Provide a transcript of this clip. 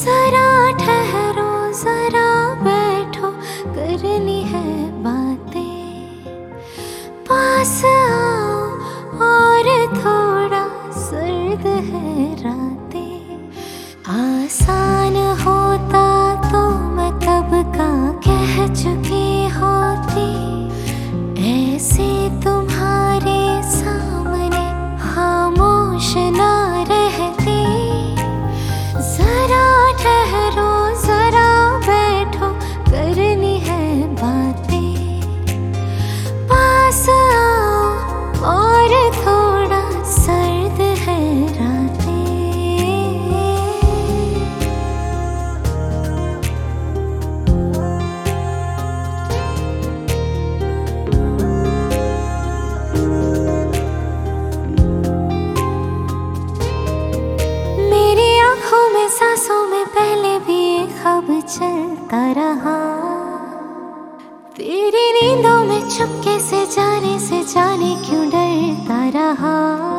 जरा ठहरो, जरा बैठो, करनी है बातें। पास आओ और थोड़ा सर्द है रातें। आसान होता तो मैं कब का कह चुकी होती, ऐसे तुम्हारे सामने खामोश ना रहती। जरा ठहरो, जरा बैठो, करनी है बातें। पास आओ और थोड़ा सर्द है रातें। मेरी आँखों में, सांसों में पहले भी ये ख्वाब चलता रहा। तेरी नींदों में चुपके से जाने क्यों डरता रहा।